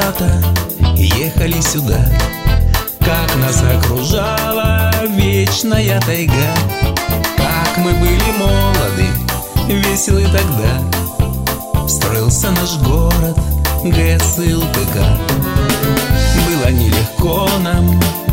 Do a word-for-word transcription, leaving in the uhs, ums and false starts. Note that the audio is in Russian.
когда-то ехали сюда, как нас окружала вечная тайга, как мы были молоды, веселы тогда. Строился наш город ГСЛТК. Было нелегко нам